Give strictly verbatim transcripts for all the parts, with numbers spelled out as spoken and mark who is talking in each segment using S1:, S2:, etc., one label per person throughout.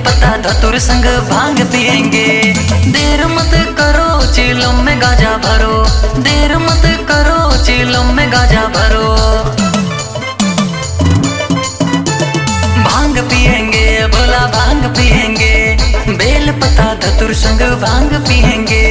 S1: पत्ता धतुर संग भांग पिएंगे। देर मत करो चिलम में गाजा भरो, देर मत करो चिलम में गाजा भरो। भांग पिएंगे भोला भांग पिएंगे, बेल पत्ता धतुर संग भांग पिएंगे।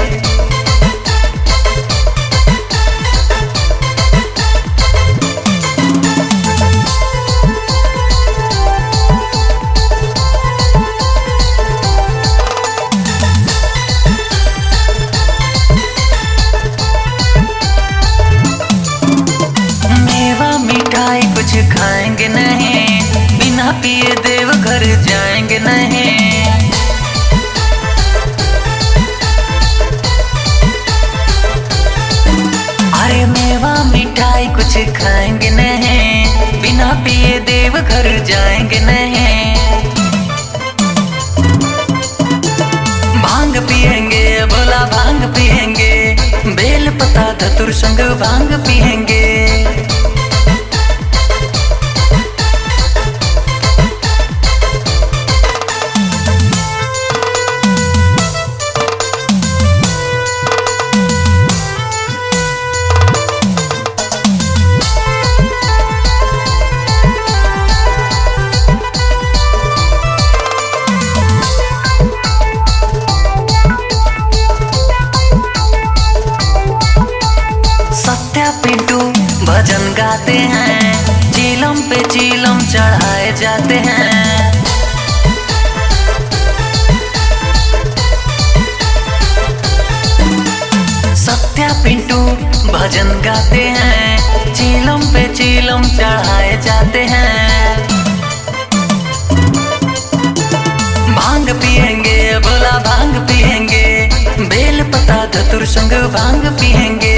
S1: कुछ खाएंगे नहीं, बिना पिए देव घर जाएंगे नहीं। अरे मेवा मिठाई कुछ खाएंगे नहीं, बिना पिए देव घर जाएंगे नहीं। भांग पिएंगे भोला भांग पिएंगे, बेल पत्ता धतुर संग भांग पिएंगे। पिंटू भजन गाते हैं, चीलम पे चीलम चढ़ाए जाते हैं। सत्या पिंटू भजन गाते हैं, चीलम पे चीलम चढ़ाए जाते हैं। भांग पिएंगे भोला भांग पिएंगे, बेल पत्ता धतुर संग भांग पिएंगे।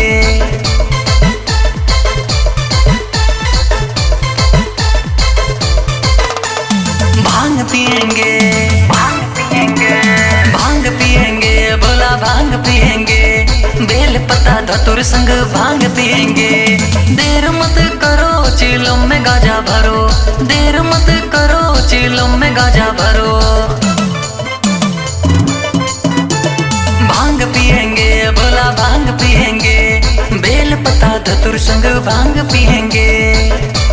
S1: भांग पिएंगे भांग पिएंगे भांग पिएंगे भोला भांग पिएंगे, बेल पत्ता धतुर संग भांग पिएंगे। देर मत करो चिलम में गाजा भरो, देर मत करो चिलम में गाजा भरो। भांग पिएंगे भोला भांग पिएंगे, बेल पत्ता धतुर संग भांग पिएंगे।